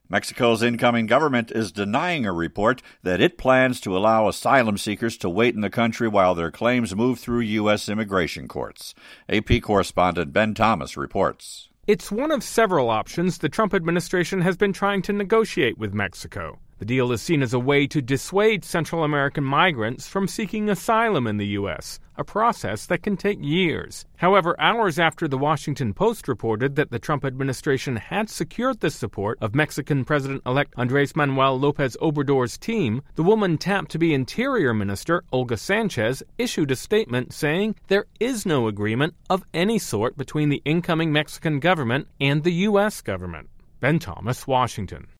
Mexico's incoming government is denying a report that it plans to allow asylum seekers to wait in the country while their claims move through U.S. immigration courts. AP correspondent Ben Thomas reports. It's one of several options the Trump administration has been trying to negotiate with Mexico. The deal is seen as a way to dissuade Central American migrants from seeking asylum in the U.S., a process that can take years. However, hours after the Washington Post reported that the Trump administration had secured the support of Mexican President-elect Andrés Manuel López Obrador's team, the woman tapped to be Interior Minister, Olga Sanchez, issued a statement saying there is no agreement of any sort between the incoming Mexican government and the U.S. government. Ben Thomas, Washington.